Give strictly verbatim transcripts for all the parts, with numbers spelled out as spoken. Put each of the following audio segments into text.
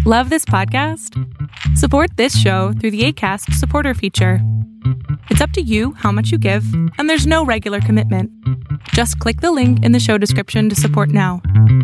Love this podcast? Support this show through the Acast supporter feature. It's up to you how much you give, and there's no regular commitment. Just click the link in the show description to support now.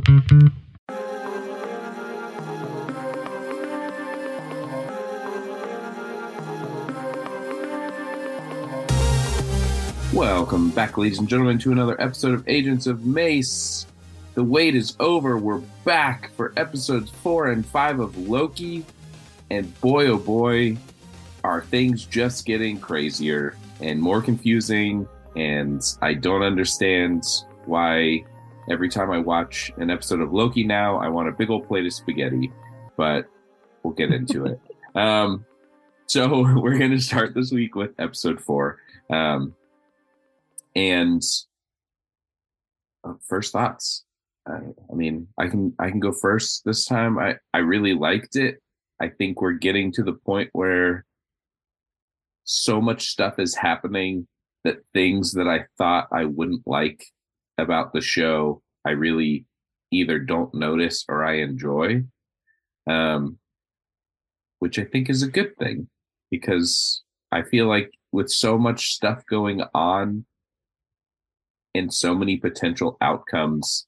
Welcome back, ladies and gentlemen, to another episode of Agents of Mace. The wait is over. We're back for episodes four and five of Loki. And boy, oh boy, are things just getting crazier and more confusing. And I don't understand why every time I watch an episode of Loki now, I want a big old plate of spaghetti. But we'll get into it. Um, so we're going to start this week with episode four. Um, and uh, first thoughts. I, I mean, I can I can go first this time. I, I really liked it. I think we're getting to the point where so much stuff is happening that things that I thought I wouldn't like about the show, I really either don't notice or I enjoy, um, which I think is a good thing, because I feel like with so much stuff going on and so many potential outcomes,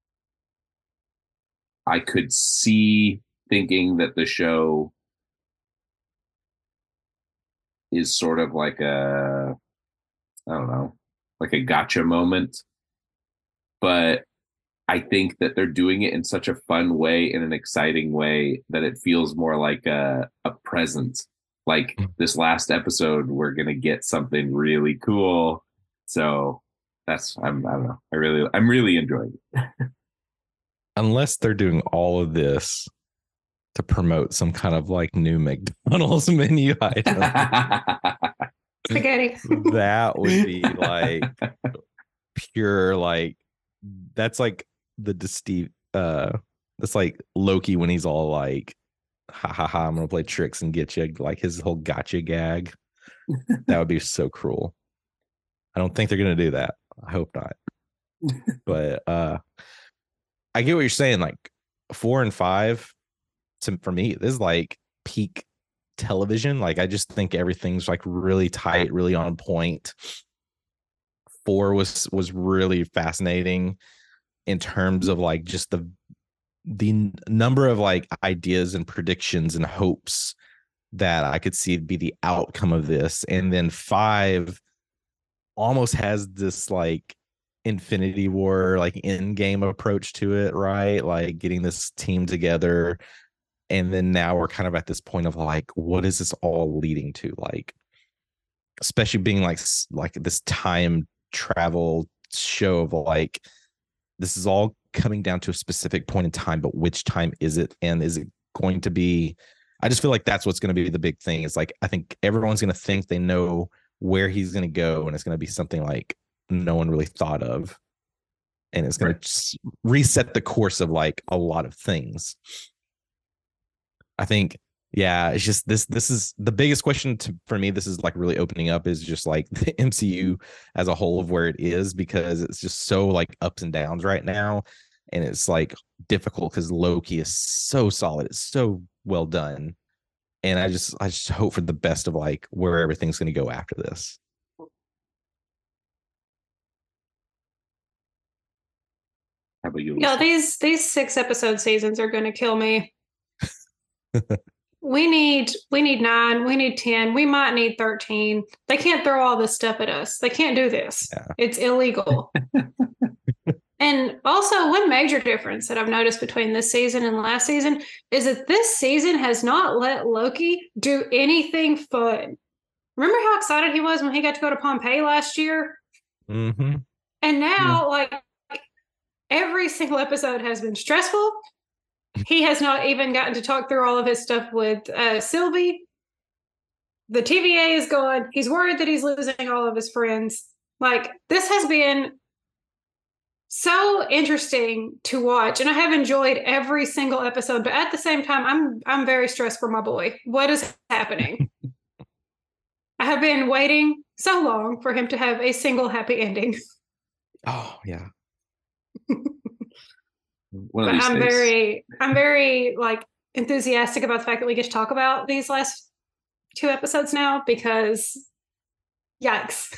I could see thinking that the show is sort of like a, I don't know, like a gotcha moment. But I think that they're doing it in such a fun way, in an exciting way, that it feels more like a, a present. Like this last episode, we're going to get something really cool. So that's, I'm, I don't know. I really, I'm really enjoying it. Unless they're doing all of this to promote some kind of like new McDonald's menu item. Spaghetti. That would be like pure, like, that's like the Steve, uh, that's like Loki when he's all like, ha ha ha, I'm going to play tricks and get you, like his whole gotcha gag. That would be so cruel. I don't think they're going to do that. I hope not. But, uh, I get what you're saying. Like four and five, to, for me, this is like peak television. Like I just think everything's like really tight, really on point. Four was was really fascinating in terms of like just the the number of like ideas and predictions and hopes that I could see be the outcome of this. And then five almost has this like Infinity War, like end game approach to it, right? Like getting this team together. And then now we're kind of at this point of like, what is this all leading to? Like, especially being like, like this time travel show of like, this is all coming down to a specific point in time, but which time is it? And is it going to be, I just feel like that's what's going to be the big thing. Is like, I think everyone's going to think they know where he's going to go. And it's going to be something like no one really thought of, and it's going right. to reset the course of like a lot of things. I think, yeah, it's just this this is the biggest question to, for me. This is like really opening up, is just like the M C U as a whole of where it is, because it's just so like ups and downs right now, and it's like difficult because Loki is so solid, it's so well done, and I just I just hope for the best of like where everything's going to go after this. How about you? No, these these six episode seasons are going to kill me. we need we need nine. We need ten. We might need thirteen. They can't throw all this stuff at us. They can't do this. Yeah. It's illegal. And also, one major difference that I've noticed between this season and last season is that this season has not let Loki do anything fun. Remember how excited he was when he got to go to Pompeii last year? Mm-hmm. And now, yeah. like. Every single episode has been stressful. He has not even gotten to talk through all of his stuff with uh, Sylvie. The T V A is gone. He's worried that he's losing all of his friends. Like, this has been so interesting to watch, and I have enjoyed every single episode. But at the same time, I'm I'm very stressed for my boy. What is happening? I have been waiting so long for him to have a single happy ending. Oh yeah. One of these I'm days. very, I'm very like enthusiastic about the fact that we get to talk about these last two episodes now, because yikes.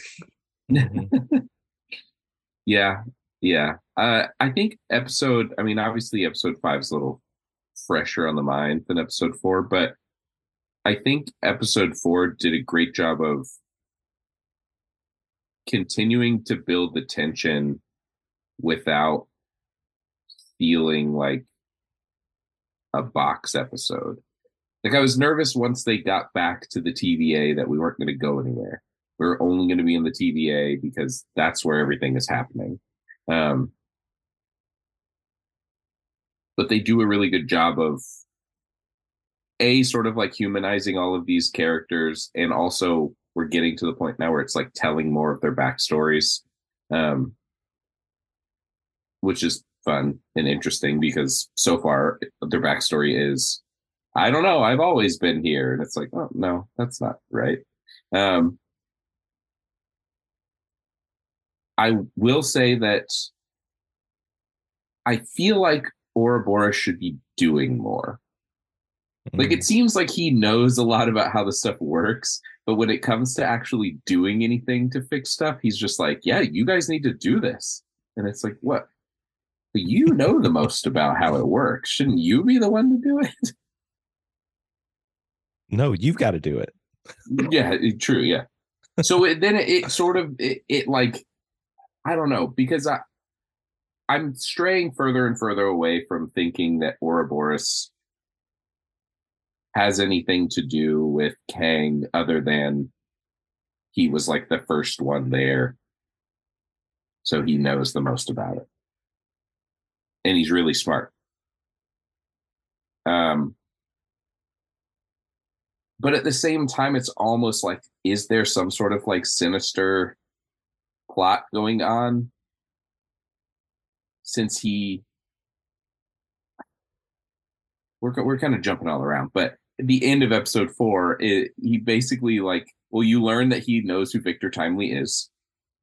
yeah, yeah. Uh, I think episode, I mean, obviously episode five is a little fresher on the mind than episode four, but I think episode four did a great job of continuing to build the tension without feeling like a box episode. Like, I was nervous once they got back to the T V A that we weren't going to go anywhere. We were only going to be in the T V A because that's where everything is happening. Um, but they do a really good job of a sort of like humanizing all of these characters, and also we're getting to the point now where it's like telling more of their backstories, um, which is fun and interesting, because so far their backstory is, I don't know, I've always been here, and it's like, oh no, that's not right. Um, I will say that I feel like Ouroboros should be doing more. Like, it seems like he knows a lot about how the stuff works, but when it comes to actually doing anything to fix stuff, he's just like, yeah, you guys need to do this. And it's like, what? But you know the most about how it works. Shouldn't you be the one to do it? No, you've got to do it. Yeah, it, true. Yeah. So it, then it, it sort of, it, it like, I don't know, because I, I'm straying further and further away from thinking that Ouroboros has anything to do with Kang other than he was like the first one there. So he knows the most about it. And he's really smart. Um, but at the same time, it's almost like, is there some sort of like sinister plot going on? Since he, we're we're kind of jumping all around, but at the end of episode four, it, he basically like, well, you learn that he knows who Victor Timely is,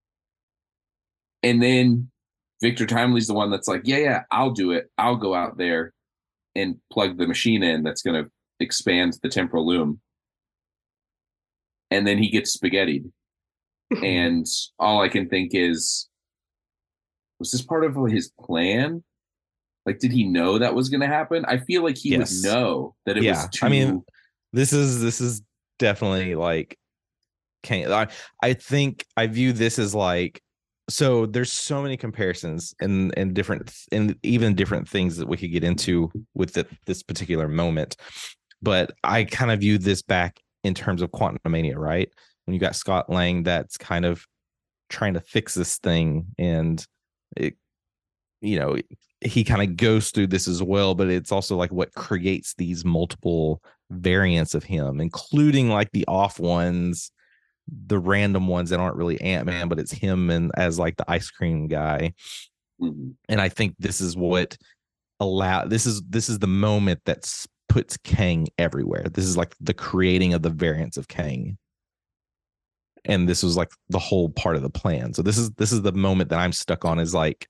and then Victor Timely's the one that's like, yeah, yeah, I'll do it. I'll go out there and plug the machine in that's going to expand the temporal loom, and then he gets spaghettied, and all I can think is, was this part of his plan? Like, did he know that was going to happen? I feel like he yes. would know that it yeah. was too... I mean, this is this is definitely like, can't, I, I think I view this as like, so there's so many comparisons and and different and even different things that we could get into with the, this particular moment. But I kind of view this back in terms of Quantumania, right? When you got Scott Lang that's kind of trying to fix this thing, and it, you know, he kind of goes through this as well, but it's also like what creates these multiple variants of him, including like the off ones, the random ones that aren't really Ant-Man, but it's him and as like the ice cream guy. Mm-hmm. And I think this is what allow this is this is the moment that puts Kang everywhere. This is like the creating of the variants of Kang. And this was like the whole part of the plan. So this is this is the moment that I'm stuck on, is like,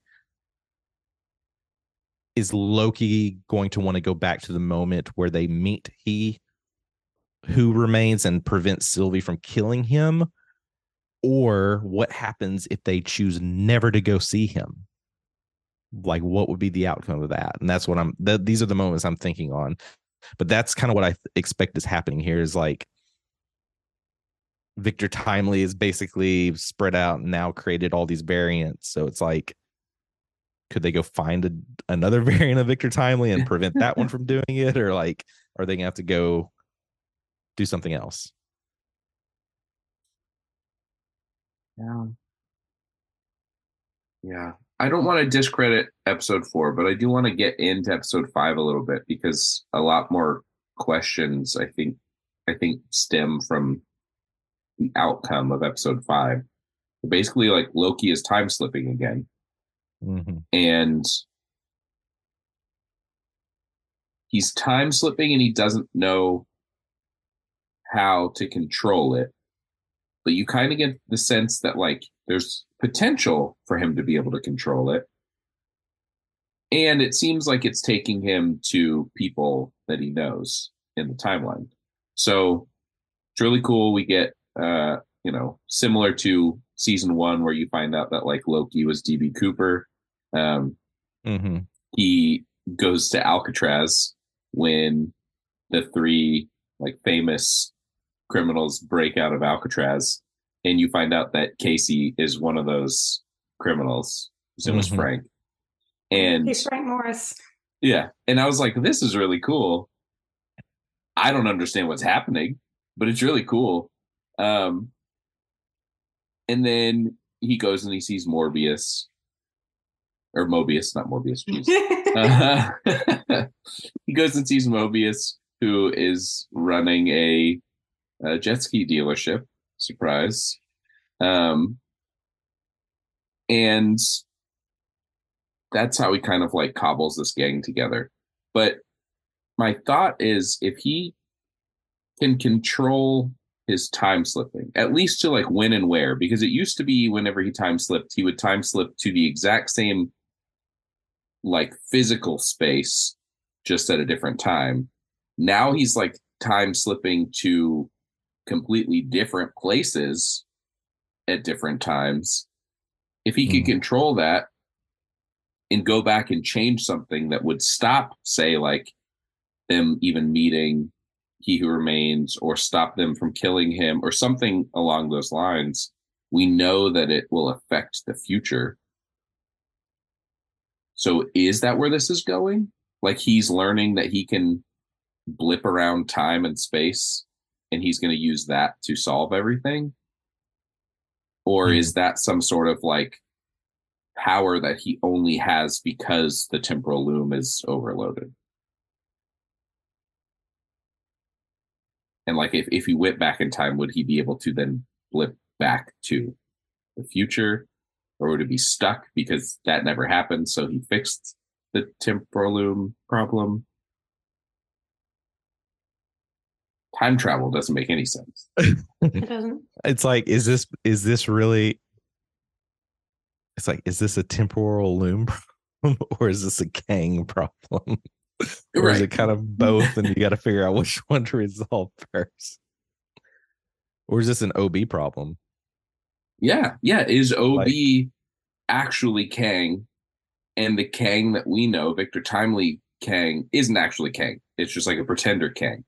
is Loki going to want to go back to the moment where they meet he who remains and prevent Sylvie from killing him? Or what happens if they choose never to go see him? Like, what would be the outcome of that? And that's what I'm, th- these are the moments I'm thinking on. But that's kind of what I th- expect is happening here, is like, Victor Timely is basically spread out and now created all these variants. So it's like, could they go find a, another variant of Victor Timely and prevent that one from doing it? Or like, are they going to have to go do something else? Yeah. Yeah. I don't want to discredit episode four, but I do want to get into episode five a little bit, because a lot more questions, I think, I think stem from the outcome of episode five. Basically, like, Loki is time slipping again. Mm-hmm. And he's time slipping and he doesn't know how to control it. But you kind of get the sense that, like, there's potential for him to be able to control it. And it seems like it's taking him to people that he knows in the timeline. So it's really cool. We get, uh, you know, similar to season one where you find out that like Loki was D B Cooper. Um, Mm-hmm. He goes to Alcatraz when the three like famous criminals break out of Alcatraz, and you find out that Casey is one of those criminals. His name was Mhm. Frank. And He's Frank Morris. yeah, and I was like, this is really cool. I don't understand what's happening, but it's really cool. Um, and then he goes and he sees Morbius, or Mobius, not Morbius. Jeez. Uh, he goes and sees Mobius, who is running a, a jet ski dealership. Surprise. Um, and that's how he kind of like cobbles this gang together. But my thought is if he can control his time slipping, at least to like when and where, because it used to be whenever he time slipped, he would time slip to the exact same like physical space, just at a different time. Now he's like time slipping to completely different places at different times. If he could Mm. control that and go back and change something that would stop, say, like them even meeting He Who Remains, or stop them from killing him, or something along those lines, we know that it will affect the future. So is that where this is going? Like he's learning that he can blip around time and space, and he's going to use that to solve everything? Or Hmm. is that some sort of like power that he only has because the temporal loom is overloaded? And like if, if he went back in time, would he be able to then blip back to the future? Or would it be stuck because that never happened, so he fixed the temporal loom problem? Time travel doesn't make any sense. It doesn't. It's like, is this is this really? It's like, is this a temporal loom problem or is this a Kang problem? Or is Right. it kind of both, and you got to figure out which one to resolve first? Or is this an O B problem? Yeah, yeah. Is O B like, actually Kang, and the Kang that we know, Victor Timely Kang, isn't actually Kang? It's just like a pretender Kang.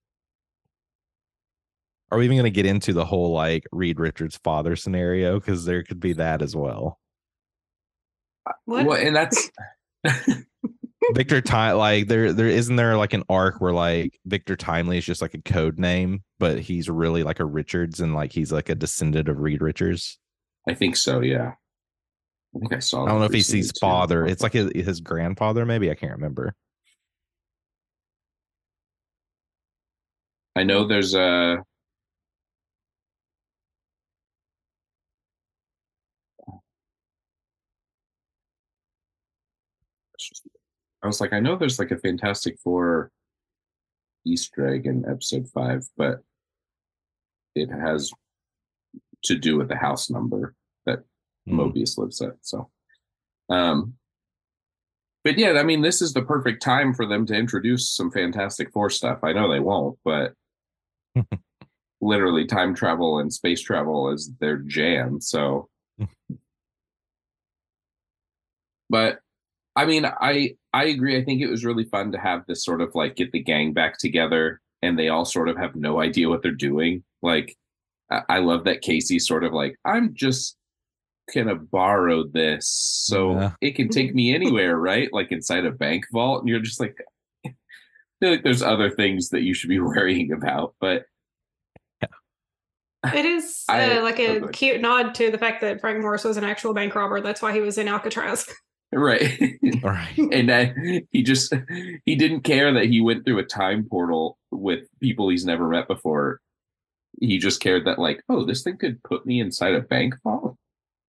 Are we even going to get into the whole like Reed Richards' father scenario? Because there could be that as well. What? Well, and that's Victor Time. Like there, there isn't there like an arc where like Victor Timely is just like a code name, but he's really like a Richards, and like he's like a descendant of Reed Richards. I think so. Yeah. I think I saw. I don't know if he's his father. It's like his, his grandfather, maybe. I can't remember. I know there's a. I was like, I know there's like a Fantastic Four Easter egg in episode five, but it has to do with the house number that mm. Mobius lives at. So, um, but yeah, I mean, this is the perfect time for them to introduce some Fantastic Four stuff. I know they won't, but literally time travel and space travel is their jam. So, but I mean, I I agree. I think it was really fun to have this sort of like get the gang back together, and they all sort of have no idea what they're doing. Like, I, I love that Casey's sort of like, I'm just gonna borrow this so yeah. it can take me anywhere, right? Like inside a bank vault, and you're just like, I feel like there's other things that you should be worrying about, but it is uh, I, like a oh, cute nod to the fact that Frank Morris was an actual bank robber. That's why he was in Alcatraz. Right. Right. And uh, he just he didn't care that he went through a time portal with people he's never met before. He just cared that like, oh, this thing could put me inside a bank vault.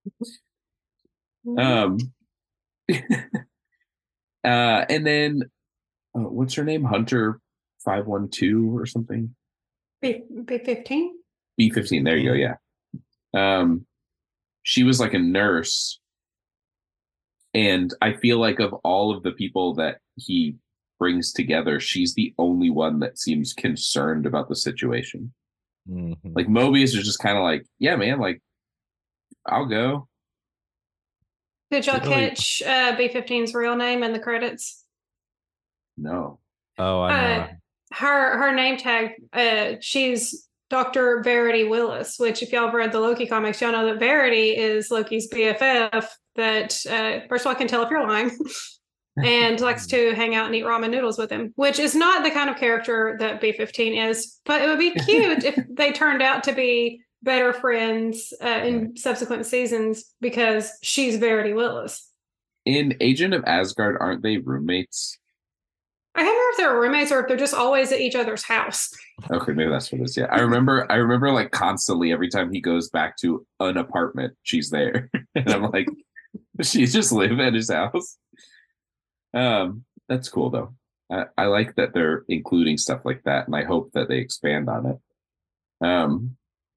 Um uh and then uh, what's her name? Hunter five one two or something? B fifteen? B fifteen, there you go, yeah. Um she was like a nurse And I feel like of all of the people that he brings together, she's the only one that seems concerned about the situation. Mhm. Like Mobius is just kind of like, yeah, man, like I'll go. Did y'all Really- catch uh, B fifteen's real name in the credits? No. Oh, I know. Uh, her her name tag, uh, she's Doctor Verity Willis, which if y'all have read the Loki comics, y'all know that Verity is Loki's B F F that, uh, first of all, can tell if you're lying and likes to hang out and eat ramen noodles with him, which is not the kind of character that B fifteen is, but it would be cute if they turned out to be better friends uh, in Right. subsequent seasons because she's Verity Willis. In Agent of Asgard, aren't they roommates? I don't know if they're roommates or if they're just always at each other's house. Okay, maybe that's what it is. Yeah, I remember. I remember like constantly every time he goes back to an apartment, she's there, and I'm like, she's just live at his house. Um, that's cool though. I, I like that they're including stuff like that, and I hope that they expand on it. Um,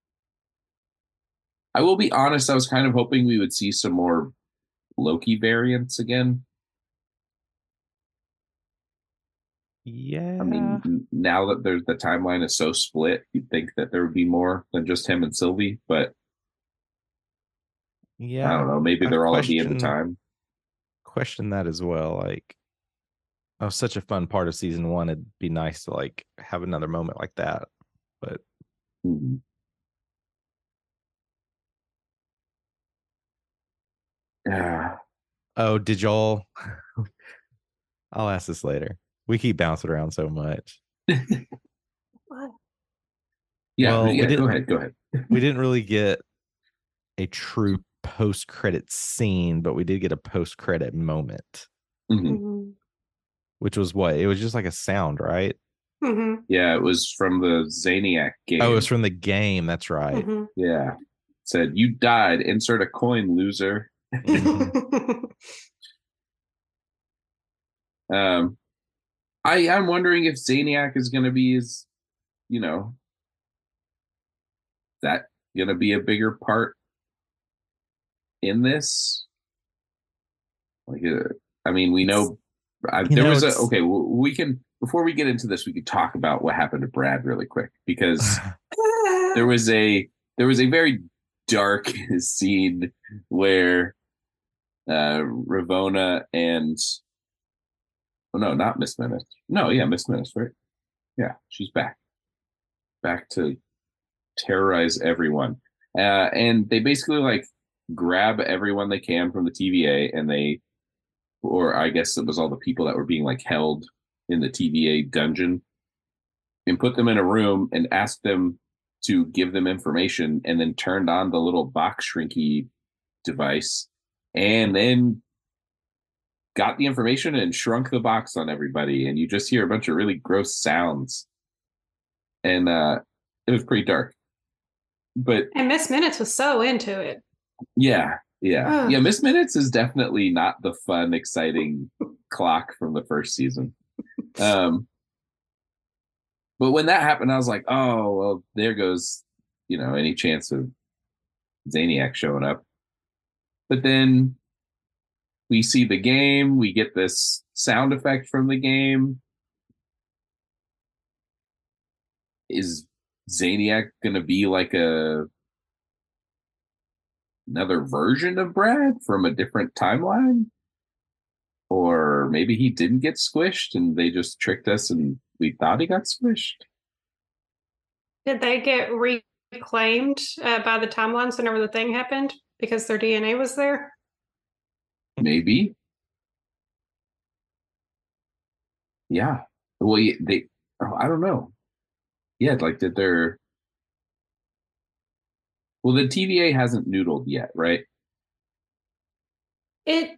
I will be honest. I was kind of hoping we would see some more Loki variants again. Yeah. I mean, n- now that there's the timeline is so split, you'd think that there would be more than just him and Sylvie, but yeah. I don't know. Maybe I they're all at the end of question- time. Question that as well. Like, oh, such a fun part of season one. It'd be nice to like have another moment like that. But Mhm. Yeah. oh, did y'all? I'll ask this later. We keep bouncing around so much. What? Yeah, Well, we yeah. Go didn't- ahead. Go ahead. We didn't really get a true post-credit scene, but we did get a post-credit moment, Mhm. Mm-hmm. which was what? It was just like a sound, right? Mm-hmm. Yeah, it was from the Zaniac game. Oh, it was from the game. That's right. Mm-hmm. Yeah. It said, you died. Insert a coin, loser. Mhm. Um, I I'm wondering if Zaniac is going to be his, you know, that going to be a bigger part in this. Like, uh, I mean, we know I, You there know, was a it's- okay. w- We can before we get into this, we could talk about what happened to Brad really quick because there was a there was a very dark scene where uh Ravonna and oh no, not Miss Minutes. No, yeah, Miss Minutes, right? Yeah, she's back. Back to terrorize everyone. Uh and they basically like grab everyone they can from the T V A and they or I guess it was all the people that were being like held in the T V A dungeon and put them in a room and ask them to give them information and then turned on the little box shrinky device and then got the information and shrunk the box on everybody and you just hear a bunch of really gross sounds and uh it was pretty dark but And Miss Minutes was so into it. yeah yeah Ugh. yeah Miss Minutes is definitely not the fun exciting clock from the first season um but when that happened I was like, oh well, there goes, you know, any chance of Zaniac showing up. But then we see the game, we get this sound effect from the game. Is Zaniac gonna be like a another version of Brad from a different timeline? Or maybe he didn't get squished and they just tricked us and we thought he got squished. Did they get reclaimed uh, by the timelines whenever the thing happened because their D N A was there? Maybe. Yeah. Well, yeah, they. Oh, I don't know. Yeah, like did their. Well, the T V A hasn't noodled yet, right? It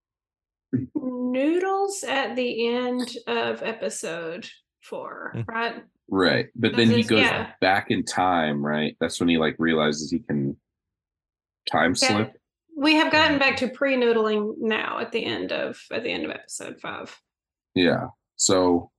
noodles at the end of episode four, Mm. right? Right. But then he This is- goes yeah. back in time, right? That's when he like realizes he can time Yeah. slip. We have gotten back to pre-noodling now at the end of at the end of episode five. Yeah. So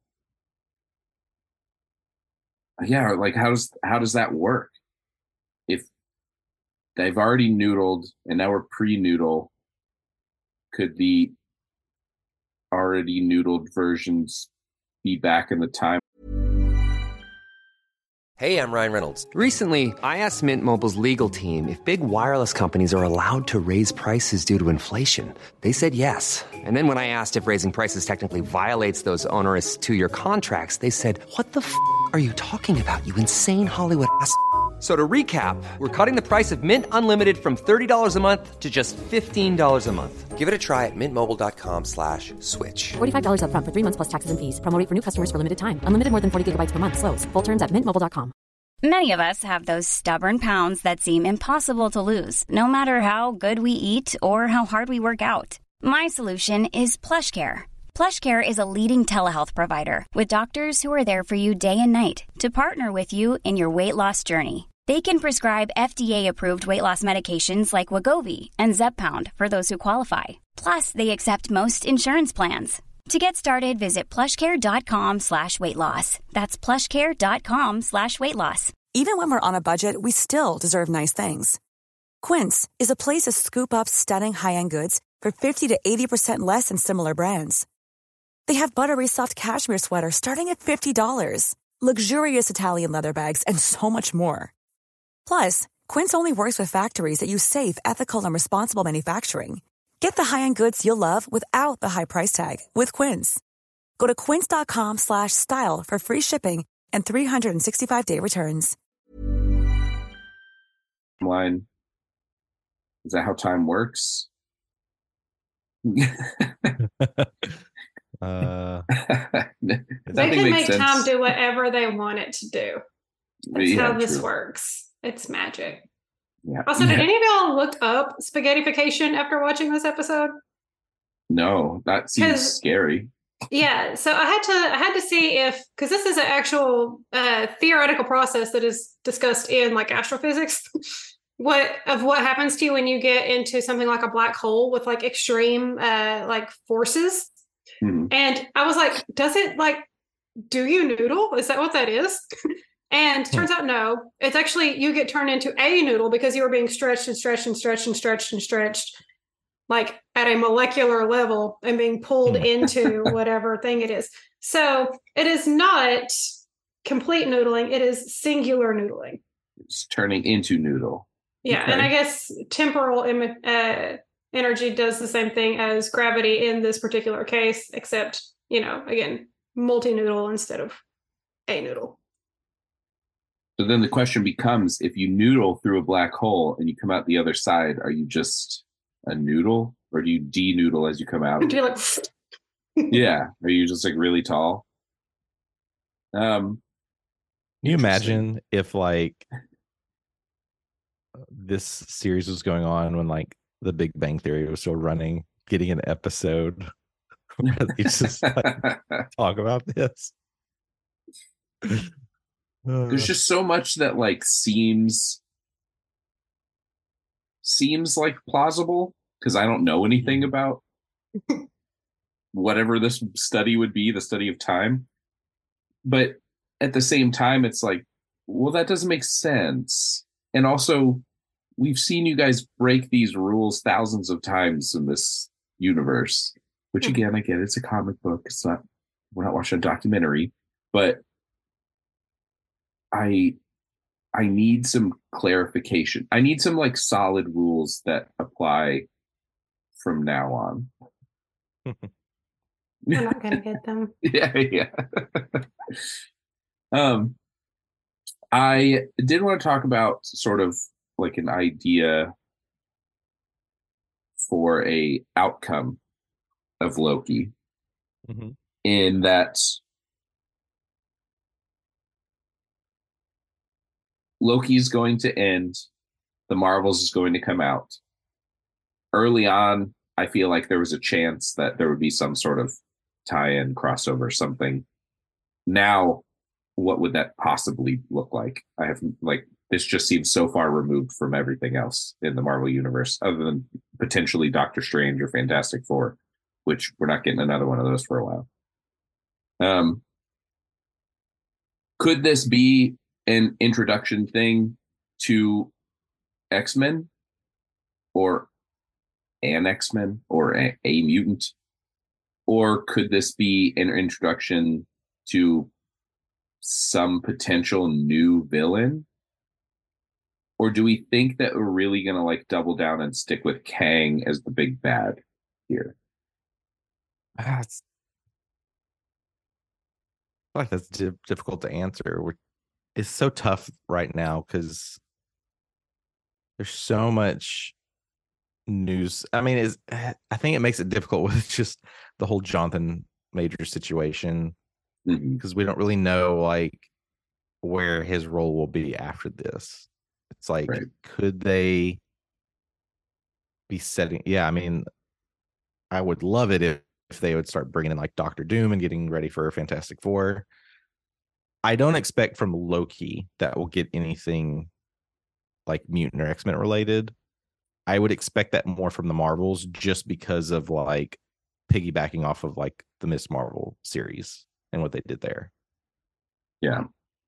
yeah, like how does how does that work? If they've already noodled and now we're pre-noodle, could the already noodled versions be back in the time? Hey, I'm Ryan Reynolds. Recently, I asked Mint Mobile's legal team if big wireless companies are allowed to raise prices due to inflation. They said yes. And then when I asked if raising prices technically violates those onerous two-year contracts, they said, what the f*** are you talking about, you insane Hollywood ass f- So to recap, we're cutting the price of Mint Unlimited from thirty dollars a month to just fifteen dollars a month. Give it a try at mintmobile.com slash switch. forty-five dollars up front for three months plus taxes and fees. Promo rate for new customers for limited time. Unlimited more than forty gigabytes per month. Slows full terms at mint mobile dot com. Many of us have those stubborn pounds that seem impossible to lose, no matter how good we eat or how hard we work out. My solution is PlushCare. PlushCare is a leading telehealth provider with doctors who are there for you day and night to partner with you in your weight loss journey. They can prescribe F D A-approved weight loss medications like Wegovy and Zepbound for those who qualify. Plus, they accept most insurance plans. To get started, visit plushcare.com slash weight loss. That's plushcare.com slash weight loss. Even when we're on a budget, we still deserve nice things. Quince is a place to scoop up stunning high-end goods for fifty to eighty percent less than similar brands. They have buttery soft cashmere sweaters starting at fifty dollars, luxurious Italian leather bags, and so much more. Plus, Quince only works with factories that use safe, ethical, and responsible manufacturing. Get the high-end goods you'll love without the high price tag with Quince. Go to quince.com slash style for free shipping and three sixty-five day returns. Line. Is that how time works? uh, They can make sense? Time do whatever they want it to do. That's yeah, how this true. works. It's magic. Yeah. Also, did yeah. any of y'all look up spaghettification after watching this episode? No, that seems scary. Yeah, so I had to I had to see if, because this is an actual uh, theoretical process that is discussed in like astrophysics, what of what happens to you when you get into something like a black hole with like extreme uh, like forces. Hmm. And I was like, does it like do you noodle? Is that what that is? And turns out no, it's actually you get turned into a noodle because you were being stretched and stretched and stretched and stretched and stretched like at a molecular level and being pulled into whatever thing it is. So it is not complete noodling. It is singular noodling. It's turning into noodle. Yeah. Okay. And I guess temporal Im- uh, energy does the same thing as gravity in this particular case, except, you know, again, multi-noodle instead of a noodle. So then the question becomes, if you noodle through a black hole and you come out the other side, are you just a noodle, or do you de-noodle as you come out? Do you like? Yeah, are you just like really tall? Um, Can you imagine if like this series was going on when like The Big Bang Theory was still running, getting an episode where they just like, talk about this? There's just so much that like seems seems like plausible because I don't know anything about whatever this study would be, the study of time. But at the same time, it's like, well, that doesn't make sense. And also, we've seen you guys break these rules thousands of times in this universe, which again, I get, it's a comic book. It's not, we're not watching a documentary, but I I need some clarification. I need some like solid rules that apply from now on. I'm not gonna get them. yeah, yeah. um, I did want to talk about sort of like an idea for a outcome of Loki, mm-hmm. in that Loki's going to end. The Marvels is going to come out. Early on, I feel like there was a chance that there would be some sort of tie-in, crossover, something. Now, what would that possibly look like? I have like this just seems so far removed from everything else in the Marvel universe, other than potentially Doctor Strange or Fantastic Four, which we're not getting another one of those for a while. Um, could this be an introduction thing to X-Men, or an X-Men or a, a mutant? Or could this be an introduction to some potential new villain? Or do we think that we're really going to like double down and stick with Kang as the big bad here? That's, I feel like that's di- difficult to answer. We're, it's so tough right now because there's so much news. I mean, is I think it makes it difficult with just the whole Jonathan Majors situation because Mm-hmm. we don't really know like where his role will be after this. It's like, Right. could they be setting? Yeah, I mean, I would love it if, if they would start bringing in like Doctor Doom and getting ready for Fantastic Four. I don't expect from Loki that we'll get anything like mutant or X-Men related. I would expect that more from the Marvels just because of like piggybacking off of like the Miss Marvel series and what they did there. Yeah.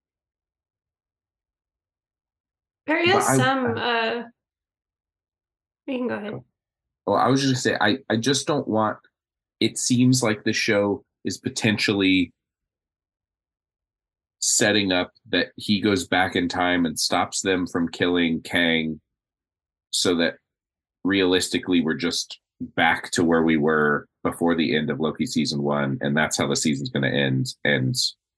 There But is I- some. Uh, you can go ahead. Well, I was just going to say, I, I just don't want, it seems like the show is potentially setting up that he goes back in time and stops them from killing Kang so that realistically we're just back to where we were before the end of Loki season one, and that's how the season's going to end. And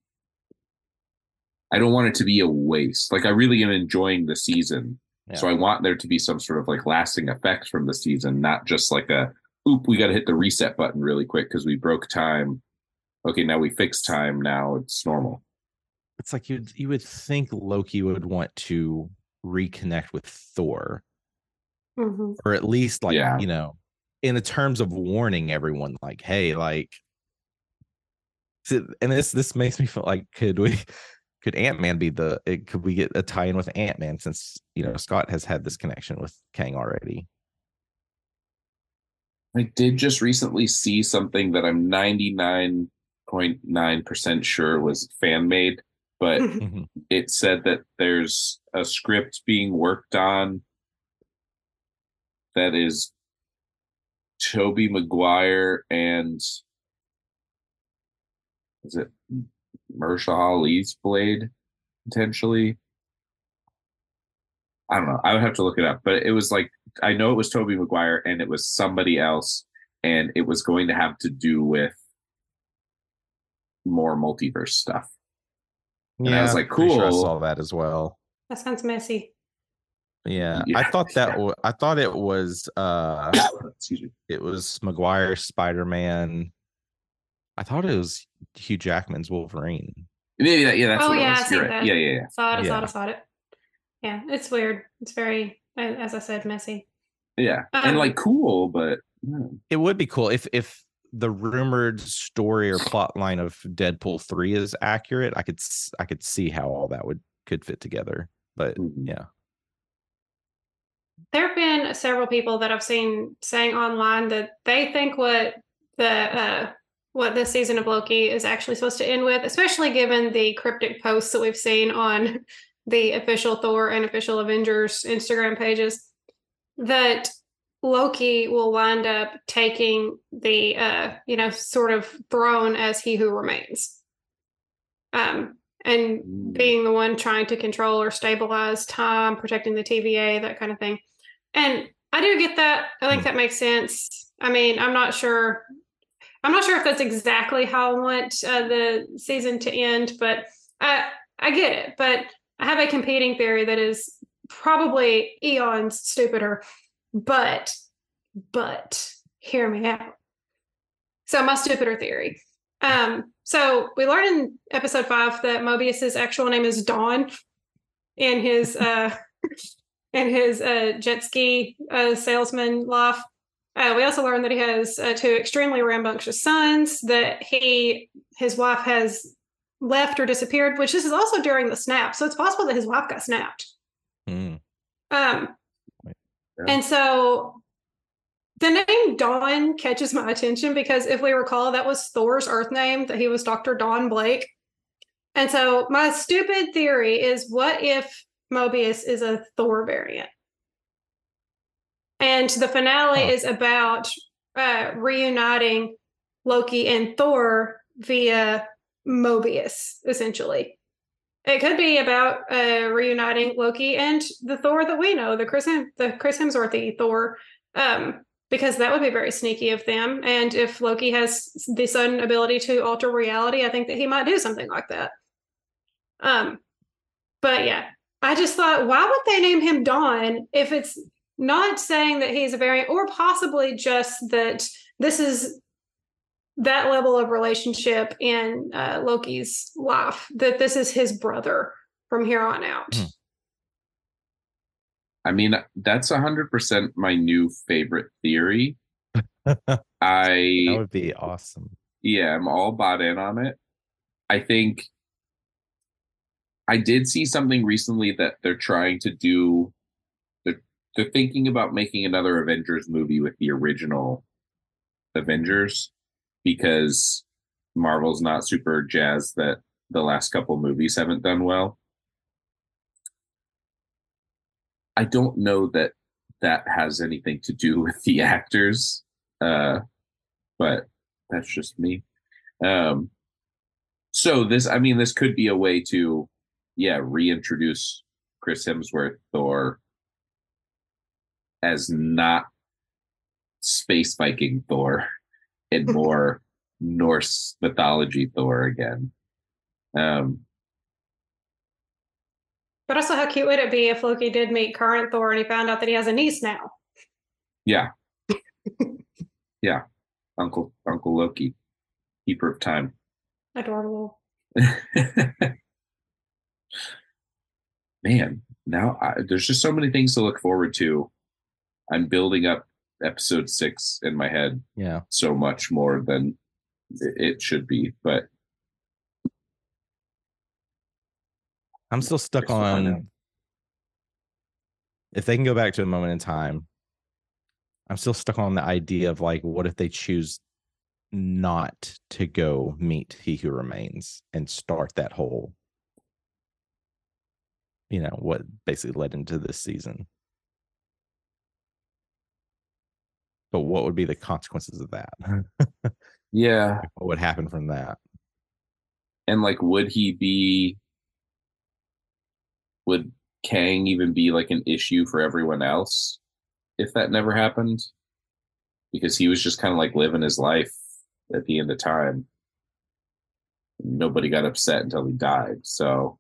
I don't want it to be a waste. Like, I really am enjoying the season. Yeah. So I want there to be some sort of like lasting effect from the season, not just like a, oop, we got to hit the reset button really quick because we broke time. Okay, now we fixed time. Now it's normal. It's like you you would think Loki would want to reconnect with Thor, Mm-hmm. or at least like, Yeah. you know, in the terms of warning everyone, like, hey, like, and this this makes me feel like could we could Ant-Man be the it, could we get a tie-in with Ant-Man since, you know, Scott has had this connection with Kang already? I did just recently see something that I'm ninety-nine point nine percent sure was fan made, but Mhm. it said that there's a script being worked on that is Tobey Maguire and is it Mahershala Ali's Blade potentially? I don't know. I would have to look it up, but it was like, I know it was Tobey Maguire and it was somebody else, and it was going to have to do with more multiverse stuff. And I was like, pretty sure I cool. saw that as well. That sounds messy. Yeah, Yeah, I thought that yeah. wa- I thought it was uh Excuse me. it was Maguire Spider-Man. I thought it was Hugh Jackman's Wolverine. Maybe that, yeah, that's Oh, what yeah, it I was. see You're right. that. Yeah, yeah, yeah. Saw it. I saw it. Yeah. I saw it. Yeah, it's weird. It's very, as I said, messy. Yeah. Um, and like cool, but yeah. It would be cool if if the rumored story or plot line of Deadpool three is accurate. I could s- I could see how all that would could fit together. But Mhm. yeah, There have been several people that I've seen saying online that they think what the uh, what this season of Loki is actually supposed to end with, especially given the cryptic posts that we've seen on the official Thor and official Avengers Instagram pages, that Loki will wind up taking the uh, you know, sort of throne as He Who Remains, um, and Mm. being the one trying to control or stabilize time, protecting the T V A, that kind of thing. And I do get that. I think Hmm. that makes sense. I mean, I'm not sure. I'm not sure if that's exactly how I want uh, the season to end, but I I get it. But I have a competing theory that is probably eons stupider. But but hear me out. So my stupider theory. Um, so we learned in episode five that Mobius's actual name is Dawn in his uh in his uh jet ski uh salesman life. Uh, we also learned that he has uh, two extremely rambunctious sons, that he his wife has left or disappeared, which this is also during the snap. So it's possible that his wife got snapped. Hmm. Um Yeah. and so the name Dawn catches my attention because if we recall, that was Thor's Earth name, that he was Doctor Dawn Blake. And so my stupid theory is, what if Mobius is a Thor variant? And the finale Huh. is about uh, reuniting Loki and Thor via Mobius, essentially. It could be about uh, reuniting Loki and the Thor that we know, the Chris Hem- the Chris Hemsworthy Thor, um, because that would be very sneaky of them. And if Loki has the sudden ability to alter reality, I think that he might do something like that. Um, but yeah, I just thought, why would they name him Dawn if it's not saying that he's a variant, or possibly just that this is that level of relationship in uh, Loki's life, that this is his brother from here on out. Mm. I mean, that's one hundred percent my new favorite theory. That I, would be awesome. yeah, I'm all bought in on it. I think I did see something recently that they're trying to do. They're, they're thinking about making another Avengers movie with the original Avengers, because Marvel's not super jazzed that the last couple movies haven't done well. I don't know that that has anything to do with the actors, uh, but that's just me. Um, so this, I mean, this could be a way to, yeah, reintroduce Chris Hemsworth Thor as not space Viking Thor and more Norse mythology Thor again. Um, But also, how cute would it be if Loki did meet current Thor and he found out that he has a niece now? yeah, yeah, Uncle Uncle Loki, keeper of time. Adorable. Man, now I, there's just so many things to look forward to. I'm building up episode six in my head Yeah. so much more than it should be, but I'm still stuck Just to find out. on if they can go back to a moment in time. I'm still stuck on the idea of like, what if they choose not to go meet He Who Remains and start that whole, you know, what basically led into this season. But what would be the consequences of that? yeah. What would happen from that? And like, would he be, would Kang even be like an issue for everyone else if that never happened? Because he was just kind of like living his life at the end of time. Nobody got upset until he died. So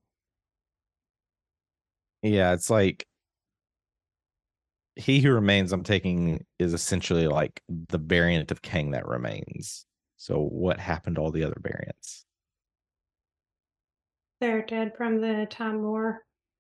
Yeah, it's like He Who Remains, I'm taking, is essentially like the variant of Kang that remains. So what happened to all the other variants? They're dead from the Time War.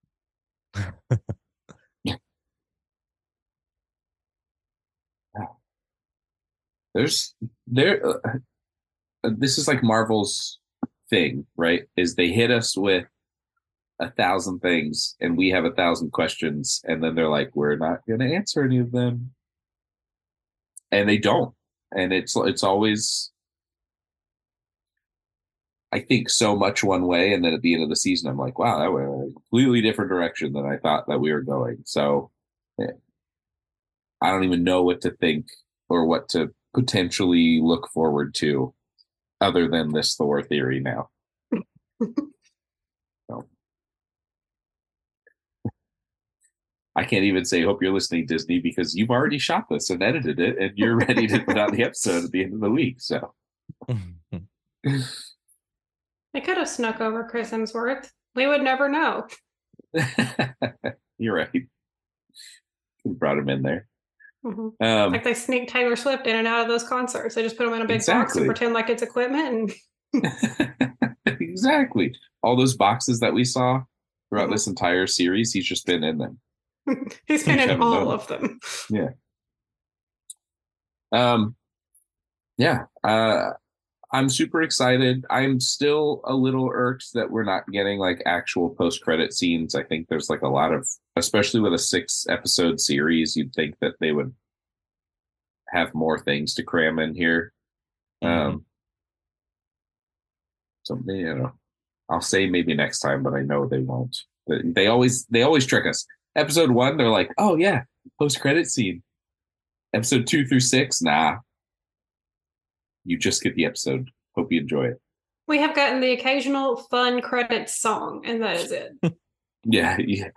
there's there uh, this is like Marvel's thing, right? Is they hit us with a thousand things and we have a thousand questions, and then they're like, we're not going to answer any of them, and they don't. And it's it's always, I think, so much one way, and then at the end of the season I'm like, wow, that went a completely different direction than I thought that we were going. So yeah, I don't even know what to think or what to potentially look forward to other than this Thor theory now. So I can't even say hope you're listening, Disney, because you've already shot this and edited it and you're ready to put out the episode at the end of the week. So They could have snuck over Chris Hemsworth. We would never know. you're right. We brought him in there. Mhm. Um, Like they sneak Taylor Swift in and out of those concerts. They just put them in a big box Exactly. and pretend like it's equipment. exactly. All those boxes that we saw throughout Mhm. this entire series, he's just been in them. And he's been You in haven't all known. of them. Um, yeah, uh, I'm super excited. I'm still a little irked that we're not getting like actual post-credit scenes. I think there's like a lot of, especially with a six episode series, you'd think that they would have more things to cram in here. Mhm. Um, so you know, I'll say maybe next time, but I know they won't. They- They always they always trick us. Episode one, they're like, "Oh yeah, post credit scene," Episode two through six, nah. You just get the episode. Hope you enjoy it. We have gotten the occasional fun credits song, and that is it. Yeah, yeah.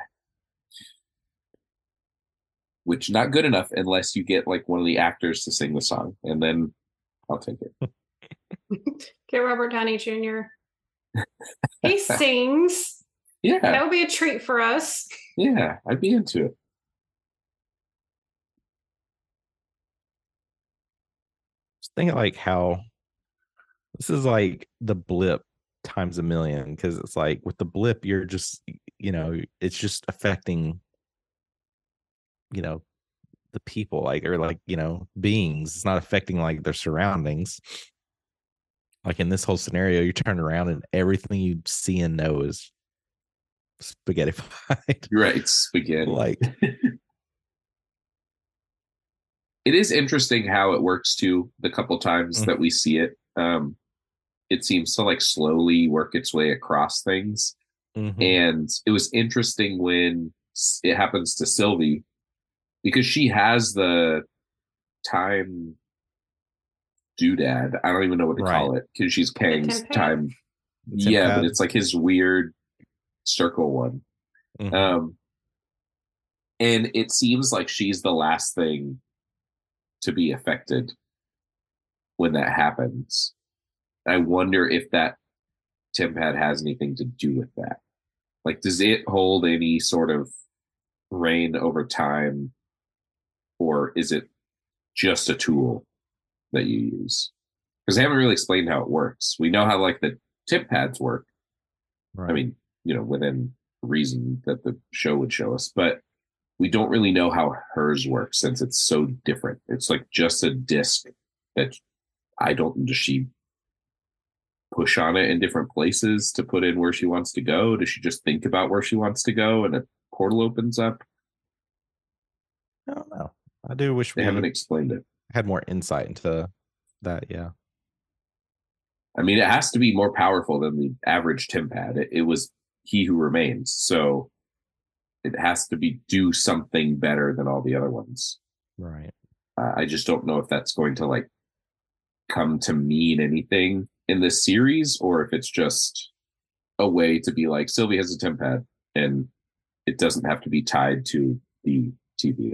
Which not good enough unless you get like one of the actors to sing the song, and then I'll take it. Get Robert Downey Junior He sings. Yeah. That would be a treat for us. Yeah, I'd be into it. Just think like how this is like the blip times a million, because it's like with the blip, you're just, you know, it's just affecting, you know, the people, like, or like, you know, beings. It's not affecting like their surroundings. Like in this whole scenario, you turn around and everything you see and know is spaghettified. Right, spaghetti. Like, it is interesting how it works too. The couple times mm-hmm. that we see it, um, it seems to like slowly work its way across things. Mm-hmm. And it was interesting when it happens to Sylvie, because she has the time doodad. I don't even know what to right. call it, because she's paying time. Yeah, but it's like his weird circle one. Mm-hmm. Um, and it seems like she's the last thing to be affected when that happens. I wonder if that TemPad has anything to do with that. Like, does it hold any sort of reign over time, or is it just a tool that you use? Because they haven't really explained how it works. We know how like the TemPads work. Right. I mean, you know, within reason that the show would show us, but we don't really know how hers works since it's so different. It's like just a disc that I don't, does she push on it in different places to put in where she wants to go? Does she just think about where she wants to go and a portal opens up? I don't know. I do wish they we haven't explained it. Had more insight into that. Yeah. I mean, it has to be more powerful than the average TemPad. It, it was He Who Remains. So it has to be do something better than all the other ones. Right. Uh, I just don't know if that's going to like come to mean anything in this series, or if it's just a way to be like, Sylvie has a TemPad and it doesn't have to be tied to the T V.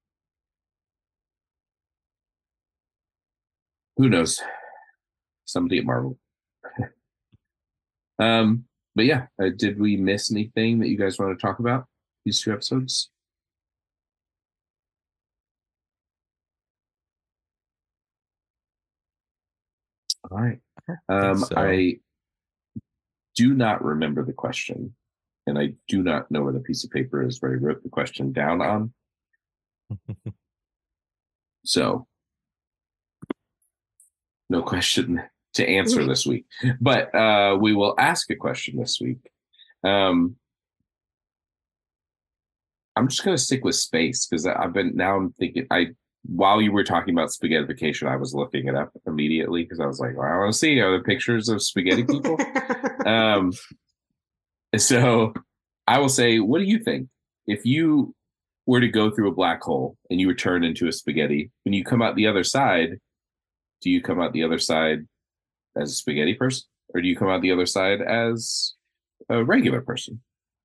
Who knows? Somebody at Marvel. um, but yeah, uh, did we miss anything that you guys want to talk about these two episodes? All right. Um, so. I do not remember the question, and I do not know where the piece of paper is where I wrote the question down on. So, no question to answer this week, but uh, we will ask a question this week. Um, I'm just going to stick with space because I've been now I'm thinking I while you were talking about spaghettification, I was looking it up immediately because I was like, well, I want to see are there pictures of spaghetti people. um, so I will say, what do you think if you were to go through a black hole and you were turned into a spaghetti and you come out the other side? Do you come out the other side as a spaghetti person, or do you come out the other side as a regular person?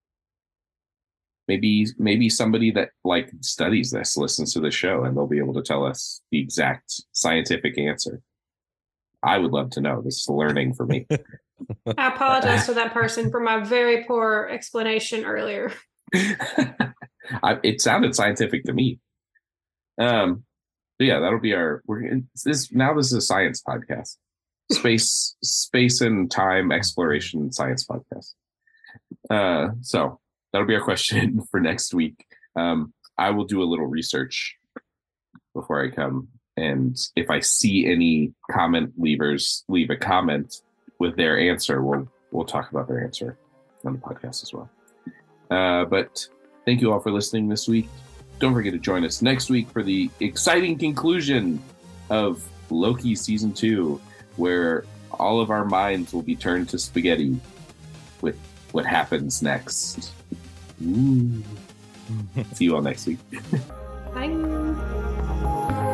Maybe, maybe somebody that like studies this listens to the show and they'll be able to tell us the exact scientific answer. I would love to know. This is learning for me. I apologize to that person for my very poor explanation earlier. I, it sounded scientific to me. Um, but yeah, that'll be our. We're in, this now. This is a science podcast, space, space and time exploration science podcast. Uh, so that'll be our question for next week. Um, I will do a little research before I come, and if I see any comment leavers leave a comment with their answer, we'll we'll talk about their answer on the podcast as well. Uh, but thank you all for listening this week. Don't forget to join us next week for the exciting conclusion of Loki Season two, where all of our minds will be turned to spaghetti with what happens next. Ooh. See you all next week. Bye.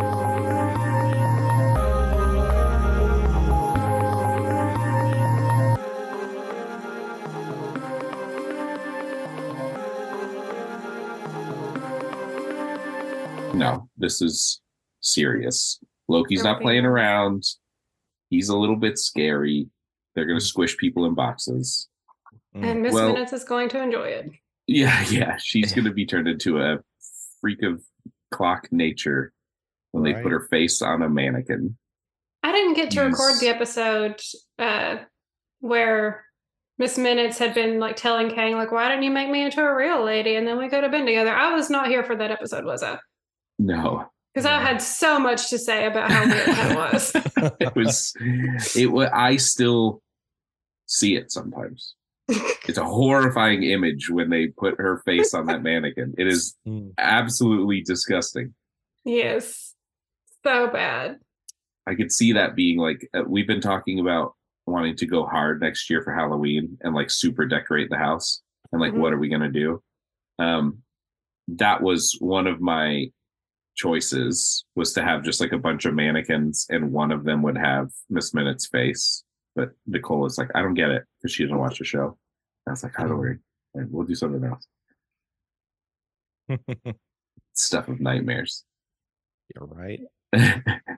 no, this is serious. Loki's not Okay. playing around. He's a little bit scary. They're going to squish people in boxes. And Miss Well- Minutes is going to enjoy it. Yeah, yeah. She's going to be turned into a freak of clock nature when they Right. put her face on a mannequin. I didn't get to record Yes. the episode uh, where Miss Minutes had been like telling Kang, like, why didn't you make me into a real lady? And then we could have been together. I was not here for that episode, was I? No, Because I had so much to say about how weird that was. it was. It was. I still see it sometimes. It's a horrifying image when they put her face on that mannequin. It is Mm. absolutely disgusting. Yes. So bad. I could see that being like uh, we've been talking about wanting to go hard next year for Halloween and like super decorate the house and like Mhm. what are we gonna do? Um, that was one of my choices was to have just like a bunch of mannequins and one of them would have Miss Minutes' face. But Nicole was like, I don't get it because she doesn't watch the show. I was like, I don't worry, and we'll do something else. Stuff of nightmares. You're right.